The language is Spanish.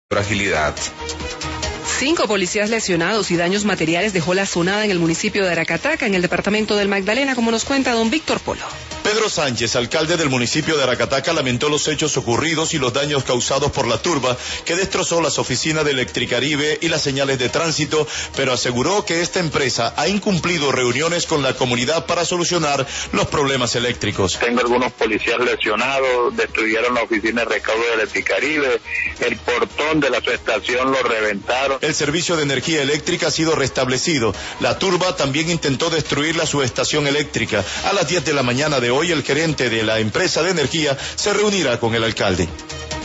Fragilidad. 5 policías lesionados y daños materiales dejó la sonada en el municipio de Aracataca, en el departamento del Magdalena, como nos cuenta don Víctor Polo. Pedro Sánchez, alcalde del municipio de Aracataca, lamentó los hechos ocurridos y los daños causados por la turba que destrozó las oficinas de Electricaribe y las señales de tránsito, pero aseguró que esta empresa ha incumplido reuniones con la comunidad para solucionar los problemas eléctricos. Tengo algunos policías lesionados, destruyeron la oficina de recaudo de Electricaribe, el portón de la subestación lo reventaron. El servicio de energía eléctrica ha sido restablecido. La turba también intentó destruir la subestación eléctrica. A las 10 de la mañana de hoy, el gerente de la empresa de energía se reunirá con el alcalde.